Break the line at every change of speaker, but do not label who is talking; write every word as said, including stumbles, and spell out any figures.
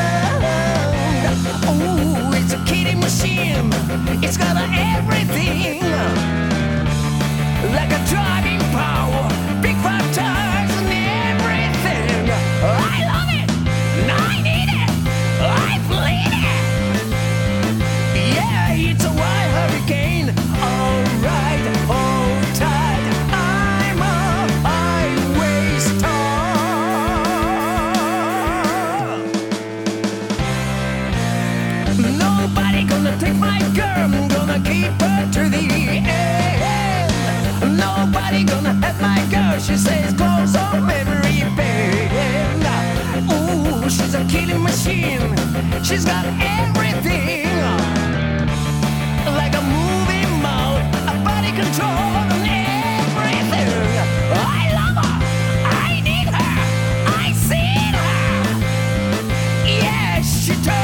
Ooh, it's a killing machine. It's got everything, like a driving power, big fat tires and everything. I love it, and I need it, I bleed it. Yeah, it's a wild hurricane. Alright, hold tight. I'm a highway star. Nobody gonna take my girl. I'm gonna keep her to the end. Nobody gonna have my girl. She says close on every bend. Ooh, she's a killing machine. She's got everything, like a movie mouth, a body control and everything. I love her, I need her, I see her. Yeah, she turns